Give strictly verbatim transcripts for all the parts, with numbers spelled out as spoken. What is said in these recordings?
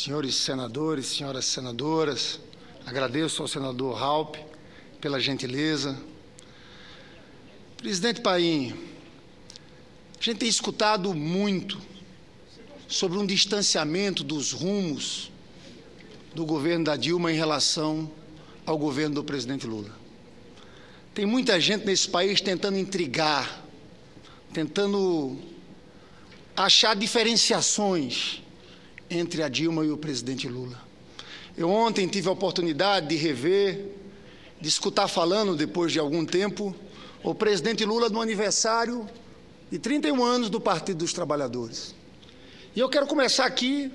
senhores senadores, senhoras senadoras, agradeço ao senador Raupp pela gentileza. Presidente Paim, a gente tem escutado muito sobre um distanciamento dos rumos do governo da Dilma em relação ao governo do presidente Lula. Tem muita gente nesse país tentando intrigar, tentando achar diferenciações entre a Dilma e o presidente Lula. Eu ontem tive a oportunidade de rever, de escutar falando, depois de algum tempo, o presidente Lula no aniversário de trinta e um anos do Partido dos Trabalhadores. E eu quero começar aqui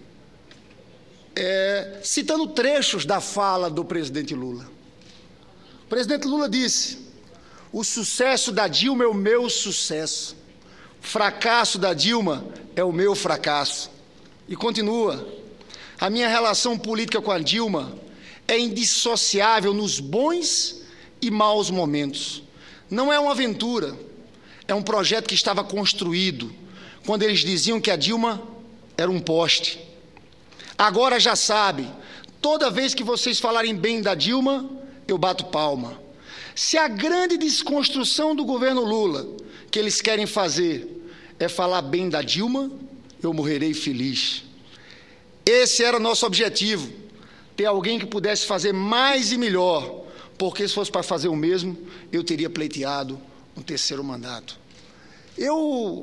é, citando trechos da fala do presidente Lula. O presidente Lula disse: o sucesso da Dilma é o meu sucesso, o fracasso da Dilma é o meu fracasso. E continua: a minha relação política com a Dilma é indissociável nos bons e maus momentos. Não é uma aventura, é um projeto que estava construído quando eles diziam que a Dilma era um poste. Agora já sabe, toda vez que vocês falarem bem da Dilma, eu bato palma. Se a grande desconstrução do governo Lula que eles querem fazer é falar bem da Dilma, eu morrerei feliz. Esse era nosso objetivo, ter alguém que pudesse fazer mais e melhor, porque se fosse para fazer o mesmo, eu teria pleiteado um terceiro mandato. Eu,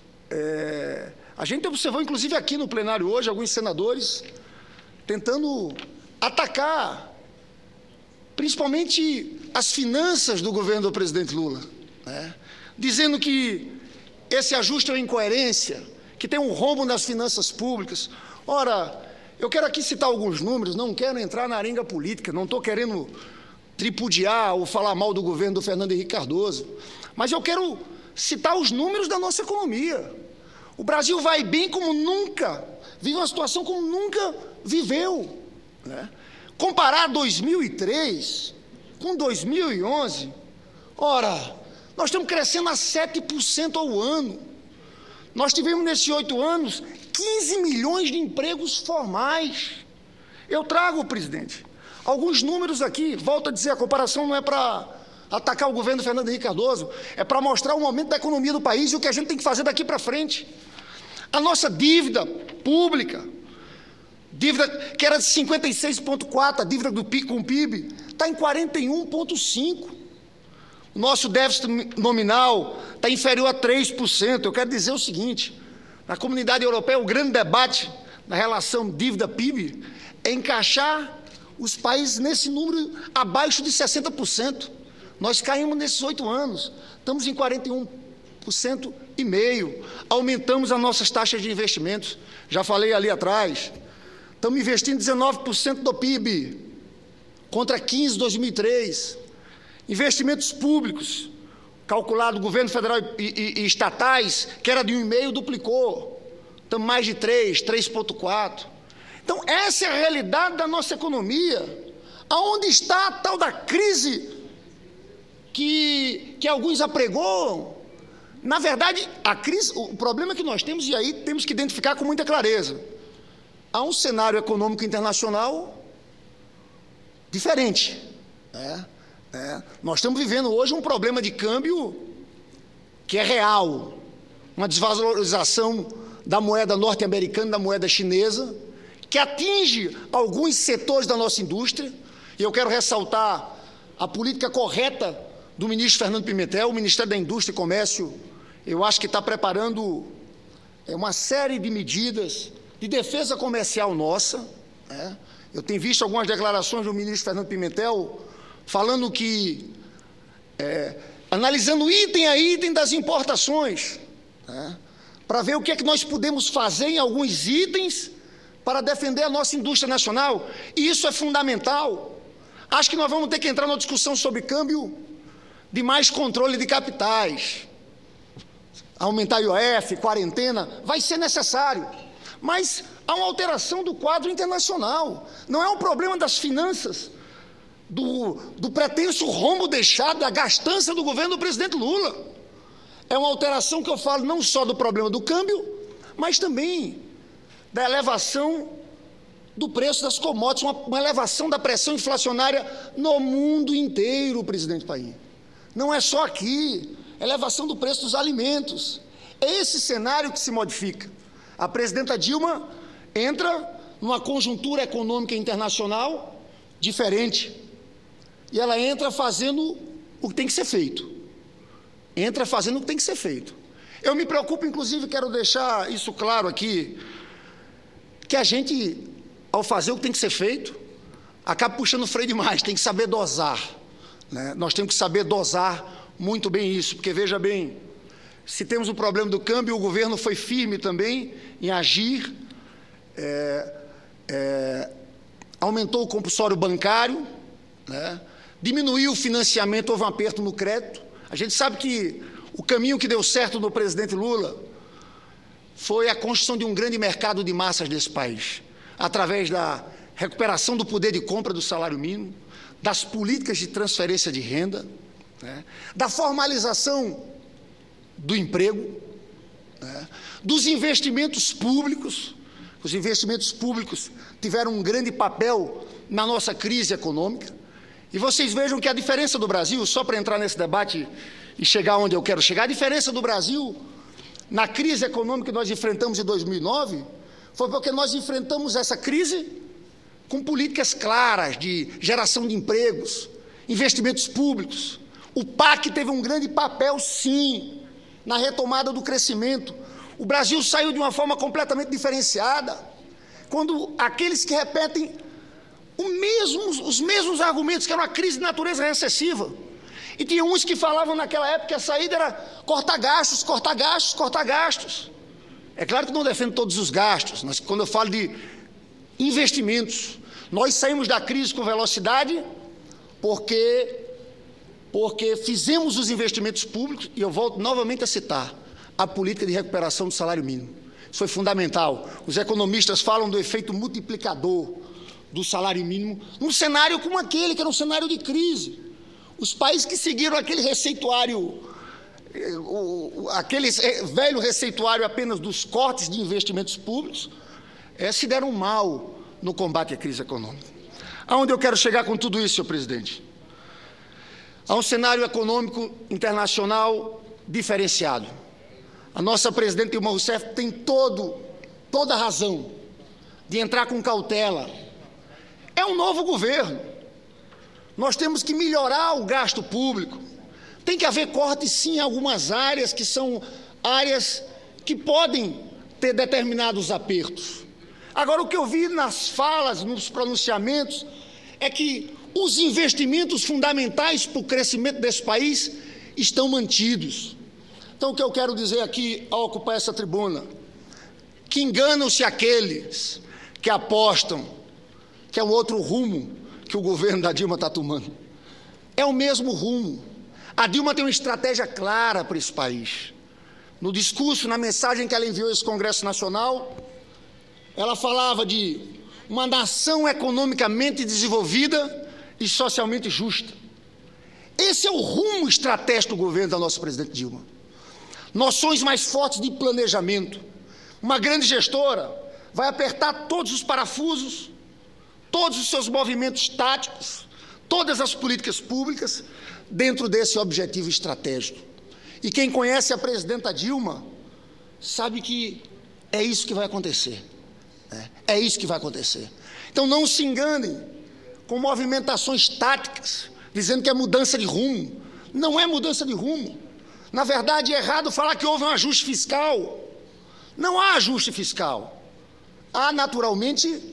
é, a gente observou, inclusive aqui no plenário hoje, alguns senadores tentando atacar, principalmente as finanças do governo do presidente Lula, né? Dizendo que esse ajuste é uma incoerência, que tem um rombo nas finanças públicas. Ora, eu quero aqui citar alguns números, não quero entrar na arenga política, não estou querendo tripudiar ou falar mal do governo do Fernando Henrique Cardoso, mas eu quero citar os números da nossa economia. O Brasil vai bem como nunca, vive uma situação como nunca viveu, né? Comparar dois mil e três com dois mil e onze, ora, nós estamos crescendo a sete por cento ao ano. Nós tivemos nesses oito anos quinze milhões de empregos formais. Eu trago, presidente, alguns números aqui. Volto a dizer, a comparação não é para atacar o governo do Fernando Henrique Cardoso, é para mostrar o momento da economia do país e o que a gente tem que fazer daqui para frente. A nossa dívida pública, dívida que era de cinquenta e seis vírgula quatro, a dívida do P I B com o P I B, está em quarenta e um vírgula cinco. O nosso déficit nominal está inferior a três por cento. Eu quero dizer o seguinte: na comunidade europeia, o grande debate na relação dívida-P I B é encaixar os países nesse número abaixo de sessenta por cento. Nós caímos nesses oito anos, estamos em quarenta e um por cento e meio. Aumentamos as nossas taxas de investimentos. Já falei ali atrás, estamos investindo dezenove por cento do P I B, contra quinze por cento em dois mil e três. Investimentos públicos, calculado governo federal e, e, e estatais, que era de um vírgula cinco, duplicou. Estamos mais de três, três vírgula quatro. Então, essa é a realidade da nossa economia. Aonde está a tal da crise que, que alguns apregoam? Na verdade, a crise, o problema que nós temos, e aí temos que identificar com muita clareza, há um cenário econômico internacional diferente, né? É, nós estamos vivendo hoje um problema de câmbio que é real, uma desvalorização da moeda norte-americana, da moeda chinesa, que atinge alguns setores da nossa indústria, e eu quero ressaltar a política correta do ministro Fernando Pimentel. O Ministério da Indústria e Comércio, eu acho que está preparando uma série de medidas de defesa comercial nossa, né? Eu tenho visto algumas declarações do ministro Fernando Pimentel falando que, é, analisando item a item das importações, né, para ver o que é que nós podemos fazer em alguns itens para defender a nossa indústria nacional, e isso é fundamental. Acho que nós vamos ter que entrar numa discussão sobre câmbio de mais controle de capitais, aumentar I O F, quarentena, vai ser necessário, mas há uma alteração do quadro internacional, não é um problema das finanças, Do, do pretenso rombo deixado, da gastança do governo do presidente Lula. É uma alteração que eu falo não só do problema do câmbio, mas também da elevação do preço das commodities, uma, uma elevação da pressão inflacionária no mundo inteiro, presidente Paim. Não é só aqui, elevação do preço dos alimentos. É esse cenário que se modifica. A presidenta Dilma entra numa conjuntura econômica internacional diferente. E ela entra fazendo o que tem que ser feito. Entra fazendo o que tem que ser feito. Eu me preocupo, inclusive, quero deixar isso claro aqui, que a gente, ao fazer o que tem que ser feito, acaba puxando o freio demais, tem que saber dosar, né? Nós temos que saber dosar muito bem isso, porque, veja bem, se temos o problema do câmbio, o governo foi firme também em agir, é, é, aumentou o compulsório bancário, né? Diminuiu o financiamento, houve um aperto no crédito. A gente sabe que o caminho que deu certo no presidente Lula foi a construção de um grande mercado de massas desse país, através da recuperação do poder de compra do salário mínimo, das políticas de transferência de renda, né, da formalização do emprego, né, dos investimentos públicos. Os investimentos públicos tiveram um grande papel na nossa crise econômica. E vocês vejam que a diferença do Brasil, só para entrar nesse debate e chegar onde eu quero chegar, a diferença do Brasil na crise econômica que nós enfrentamos em dois mil e nove foi porque nós enfrentamos essa crise com políticas claras de geração de empregos, investimentos públicos. O P A C teve um grande papel, sim, na retomada do crescimento. O Brasil saiu de uma forma completamente diferenciada, quando aqueles que repetem o mesmo, os mesmos argumentos, que era uma crise de natureza recessiva, e tinha uns que falavam naquela época que a saída era cortar gastos, cortar gastos, cortar gastos. É claro que não defendo todos os gastos, mas quando eu falo de investimentos, nós saímos da crise com velocidade porque, porque fizemos os investimentos públicos, e eu volto novamente a citar a política de recuperação do salário mínimo. Isso foi fundamental. Os economistas falam do efeito multiplicador do salário mínimo, num cenário como aquele, que era um cenário de crise. Os países que seguiram aquele receituário, aquele velho receituário apenas dos cortes de investimentos públicos, é, se deram mal no combate à crise econômica. Aonde eu quero chegar com tudo isso, senhor presidente? Há um cenário econômico internacional diferenciado. A nossa presidente Dilma Rousseff tem todo, toda a razão de entrar com cautela. É um novo governo. Nós temos que melhorar o gasto público. Tem que haver cortes, sim, em algumas áreas que são áreas que podem ter determinados apertos. Agora, o que eu vi nas falas, nos pronunciamentos, é que os investimentos fundamentais para o crescimento desse país estão mantidos. Então, o que eu quero dizer aqui, ao ocupar essa tribuna, que enganam-se aqueles que apostam que é um outro rumo que o governo da Dilma está tomando. É o mesmo rumo. A Dilma tem uma estratégia clara para esse país. No discurso, na mensagem que ela enviou a esse Congresso Nacional, ela falava de uma nação economicamente desenvolvida e socialmente justa. Esse é o rumo estratégico do governo da nossa presidente Dilma. Noções mais fortes de planejamento. Uma grande gestora vai apertar todos os parafusos, todos os seus movimentos táticos, todas as políticas públicas dentro desse objetivo estratégico. E quem conhece a presidenta Dilma sabe que é isso que vai acontecer. É, é isso que vai acontecer. Então não se enganem com movimentações táticas, dizendo que é mudança de rumo. Não é mudança de rumo. Na verdade, é errado falar que houve um ajuste fiscal. Não há ajuste fiscal. Há, naturalmente,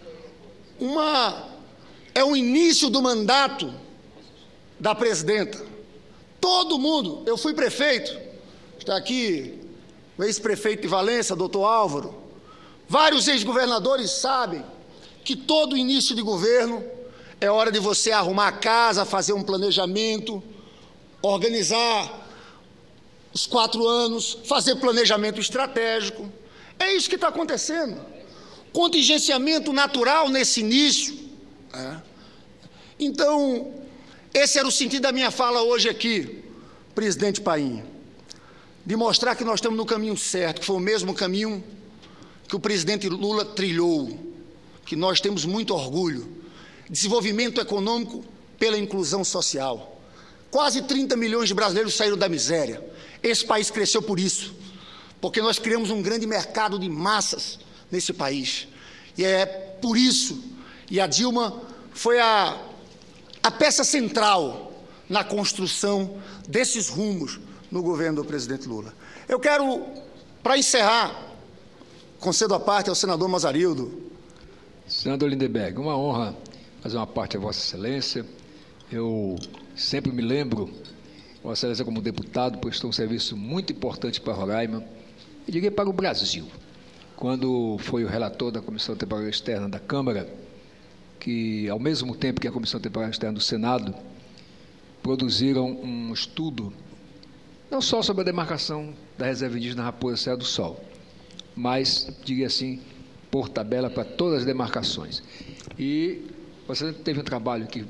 uma, é o início do mandato da presidenta. Todo mundo, eu fui prefeito, está aqui o ex-prefeito de Valença, doutor Álvaro, vários ex-governadores sabem que todo início de governo é hora de você arrumar a casa, fazer um planejamento, organizar os quatro anos, fazer planejamento estratégico. É isso que está acontecendo. Contingenciamento natural nesse início. Né? Então, esse era o sentido da minha fala hoje aqui, presidente Paim, de mostrar que nós estamos no caminho certo, que foi o mesmo caminho que o presidente Lula trilhou, que nós temos muito orgulho: desenvolvimento econômico pela inclusão social. Quase trinta milhões de brasileiros saíram da miséria. Esse país cresceu por isso, porque nós criamos um grande mercado de massas nesse país. E é por isso, e a Dilma foi a, a peça central na construção desses rumos no governo do presidente Lula. Eu quero, para encerrar, concedo a parte ao senador Mazarildo. Senador Lindenberg, uma honra fazer uma parte a Vossa Excelência. Eu sempre me lembro, Vossa Excelência, como deputado, prestou um serviço muito importante para Roraima, e diria para o Brasil, quando foi o relator da Comissão Temporária Externa da Câmara, que, ao mesmo tempo que a Comissão Temporária Externa do Senado, produziram um estudo, não só sobre a demarcação da reserva indígena Raposa Serra do Sol, mas, diria assim, por tabela para todas as demarcações. E você teve um trabalho que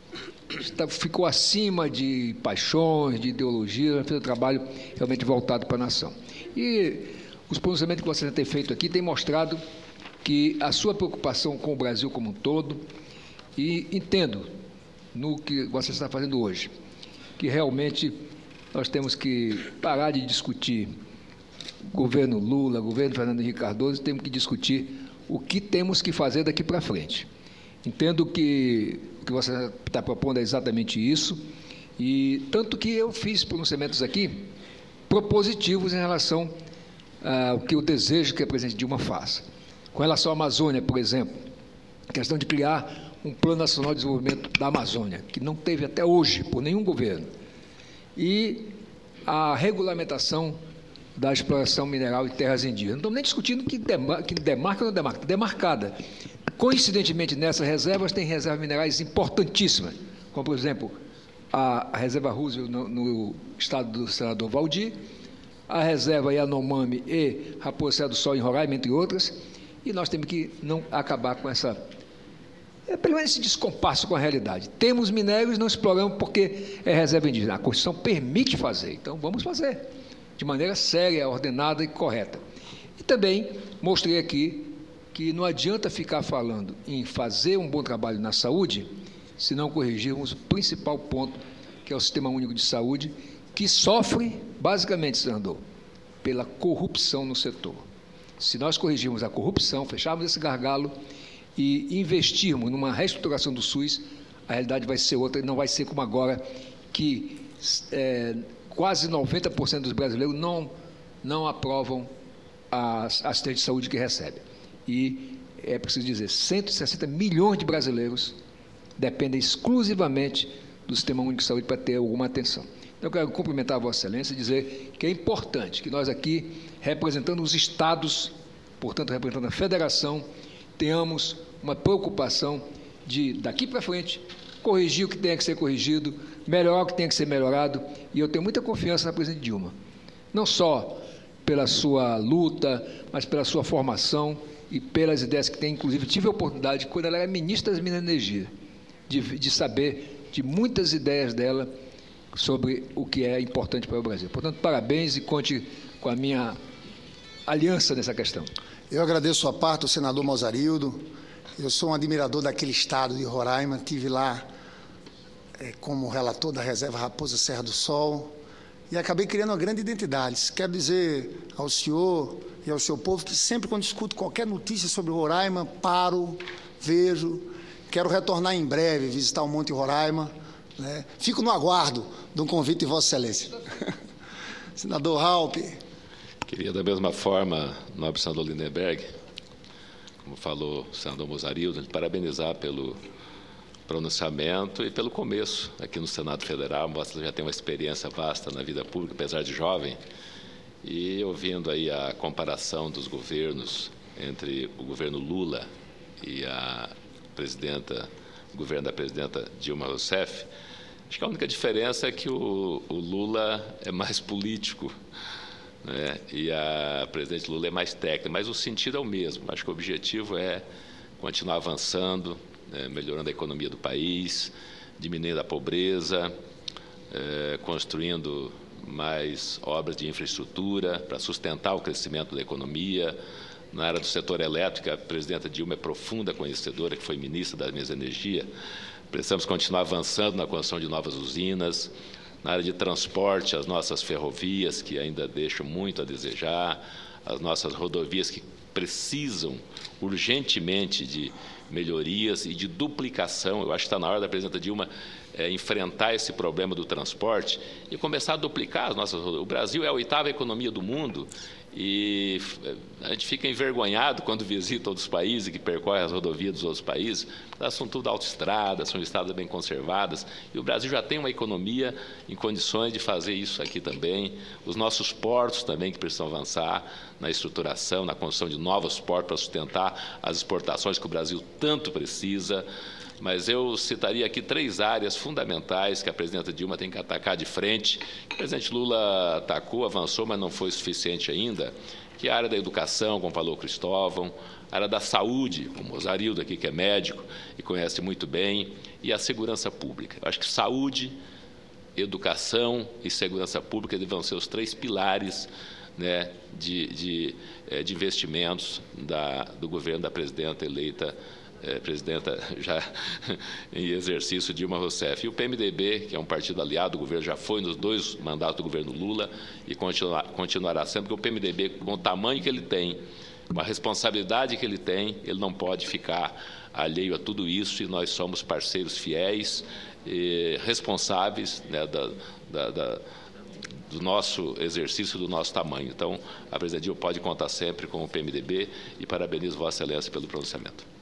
ficou acima de paixões, de ideologia, fez um trabalho realmente voltado para a nação. E os pronunciamentos que você tem feito aqui têm mostrado que a sua preocupação com o Brasil como um todo, e entendo no que você está fazendo hoje, que realmente nós temos que parar de discutir governo Lula, governo Fernando Henrique Cardoso, temos que discutir o que temos que fazer daqui para frente. Entendo que o que você está propondo é exatamente isso, e tanto que eu fiz pronunciamentos aqui propositivos em relação ao que eu desejo que a presidente Dilma faça. Com relação à Amazônia, por exemplo, a questão de criar um Plano Nacional de Desenvolvimento da Amazônia, que não teve até hoje por nenhum governo, e a regulamentação da exploração mineral em terras indígenas. Não estamos nem discutindo que, demar, que demarca ou não demarca, demarcada. Coincidentemente, nessas reservas tem reservas minerais importantíssimas, como, por exemplo, a, a reserva Roosevelt no, no estado do senador Valdir, a reserva Yanomami e Raposa Serra do Sol em Roraima, entre outras, e nós temos que não acabar com essa, é, pelo menos esse descompasso com a realidade. Temos minérios, não exploramos porque é reserva indígena. A Constituição permite fazer, então vamos fazer, de maneira séria, ordenada e correta. E também mostrei aqui que não adianta ficar falando em fazer um bom trabalho na saúde se não corrigirmos o principal ponto, que é o Sistema Único de Saúde, que sofre, basicamente, senador, pela corrupção no setor. Se nós corrigirmos a corrupção, fecharmos esse gargalo e investirmos numa reestruturação do SUS, a realidade vai ser outra, e não vai ser como agora, que é, quase noventa por cento dos brasileiros não, não aprovam a assistência de saúde que recebe. E é preciso dizer, cento e sessenta milhões de brasileiros dependem exclusivamente do Sistema Único de Saúde para ter alguma atenção. Então, eu quero cumprimentar a Vossa Excelência e dizer que é importante que nós aqui, representando os estados, portanto, representando a federação, tenhamos uma preocupação de, daqui para frente, corrigir o que tenha que ser corrigido, melhorar o que tenha que ser melhorado, e eu tenho muita confiança na presidente Dilma, não só pela sua luta, mas pela sua formação e pelas ideias que tem. Inclusive, tive a oportunidade, quando ela era ministra das Minas e Energia, de, de saber de muitas ideias dela sobre o que é importante para o Brasil. Portanto, parabéns e conte com a minha aliança nessa questão. Eu agradeço a parte do senador Mazarildo. Eu sou um admirador daquele estado de Roraima, estive lá é, como relator da reserva Raposa Serra do Sol e acabei criando uma grande identidade. Quero dizer ao senhor e ao seu povo que sempre quando escuto qualquer notícia sobre Roraima, paro, vejo, quero retornar em breve, visitar o Monte Roraima, né? Fico no aguardo de um convite de Vossa Excelência. Senador Raupp. Queria, da mesma forma, nobre senador Lindenberg, como falou o senador Mazarildo, parabenizar pelo pronunciamento e pelo começo aqui no Senado Federal. Mostra que já tem uma experiência vasta na vida pública, apesar de jovem, e ouvindo aí a comparação dos governos entre o governo Lula e a presidenta, o governo da presidenta Dilma Rousseff, acho que a única diferença é que o, o Lula é mais político, né? E a presidente Lula é mais técnica, mas o sentido é o mesmo. Acho que o objetivo é continuar avançando, né, melhorando a economia do país, diminuindo a pobreza, é, construindo mais obras de infraestrutura para sustentar o crescimento da economia, na área do setor elétrico. A presidenta Dilma é profunda conhecedora, que foi ministra da Minas e Energia. Precisamos continuar avançando na construção de novas usinas. Na área de transporte, as nossas ferrovias, que ainda deixam muito a desejar, as nossas rodovias, que precisam urgentemente de melhorias e de duplicação. Eu acho que está na hora da presidenta Dilma é, enfrentar esse problema do transporte e começar a duplicar as nossas rodovias. O Brasil é a oitava economia do mundo e a gente fica envergonhado quando visita outros países, que percorre as rodovias dos outros países. Elas são tudo autoestradas, são estradas bem conservadas, e o Brasil já tem uma economia em condições de fazer isso aqui também. Os nossos portos também, que precisam avançar na estruturação, na construção de novos portos para sustentar as exportações que o Brasil tanto precisa. Mas eu citaria aqui três áreas fundamentais que a presidenta Dilma tem que atacar de frente. O presidente Lula atacou, avançou, mas não foi suficiente ainda, que é a área da educação, como falou o Cristóvão, a área da saúde, como o Mozarildo aqui, que é médico e conhece muito bem, e a segurança pública. Eu acho que saúde, educação e segurança pública vão ser os três pilares, né, de, de, de investimentos da, do governo da presidenta eleita, É, presidenta já em exercício, Dilma Rousseff. E o P M D B, que é um partido aliado do governo, já foi nos dois mandatos do governo Lula e continua, continuará sendo, porque o P M D B, com o tamanho que ele tem, com a responsabilidade que ele tem, ele não pode ficar alheio a tudo isso, e nós somos parceiros fiéis e responsáveis, né, da, da, da, do nosso exercício, do nosso tamanho. Então, a presidenta Dilma pode contar sempre com o P M D B, e parabenizo Vossa Excelência pelo pronunciamento.